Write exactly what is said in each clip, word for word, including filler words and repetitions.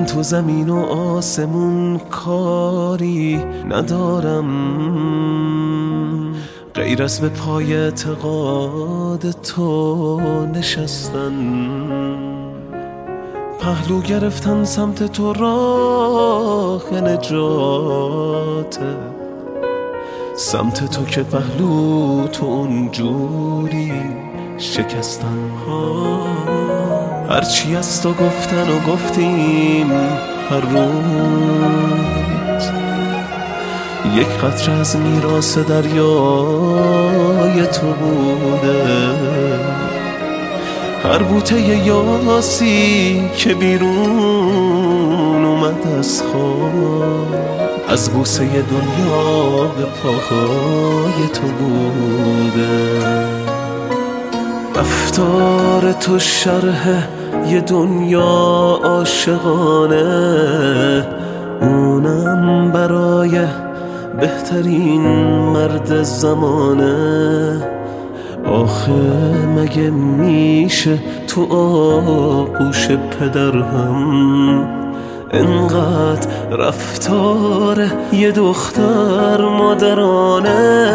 تو زمین و آسمون کاری ندارم غیر از به پای اعتقاد تو نشستن. پهلو گرفتن سمت تو راه نجاته، سمت تو که پهلو تو اونجوری شکستن. هرچی از تو گفتن و گفتیم هر روز، یک قطره از میراث دریای تو بوده. هر بوته یاسی که بیرون اومد از خواب، از بوسه دنیا به پاهای تو بوده. رفتار تو شرح یه دنیا عاشقانه، اونم برای بهترین مرد زمانه. آخه مگه میشه تو آغوش پدر هم انقدر رفتار یه دختر مادرانه؟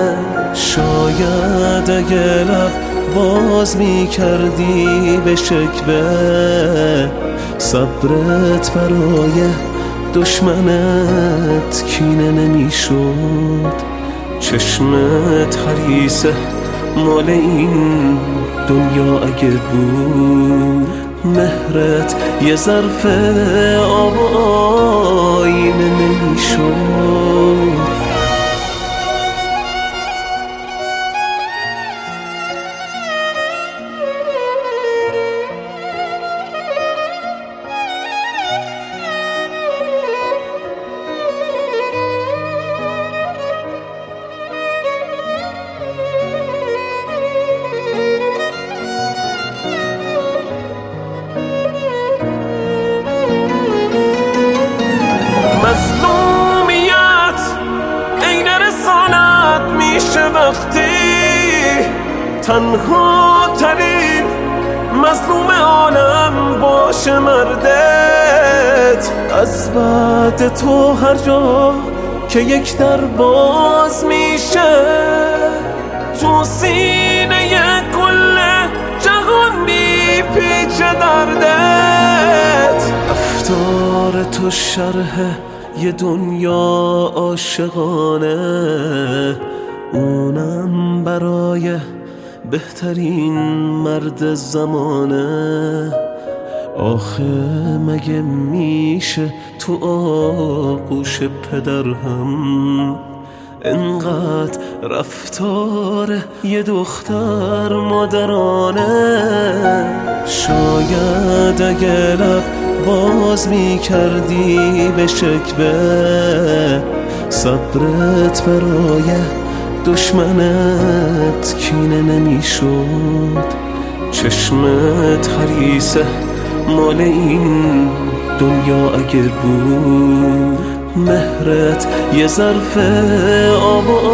شاید اگه لب باز میکردی به شکوه، صبرت برای دشمنت کینه نمیشد. چشمت حریصه مال این دنیا اگه بود، مهرت یه ظرف آب و آینه نمیشد. مظلومیت عین رسالت میشه وقتی تنها ترین مظلوم عالم باشه مردت. از بعد تو هر جا که یک در باز میشه، تو سینه کل جهان میپیچه دردت. رفتار تو شرح یه دنیا عاشقانه، اونم برای بهترین مرد زمانه. آخه مگه میشه تو آغوش پدر هم انقدر رفتار یه دختر مادرانه؟ شاید اگه لب باز میکردی به شکوه، صبرت برای دشمنت کینه نمیشد. چشمت حریصه مال این دنیا اگه بود، مهرت یه ظرف آب و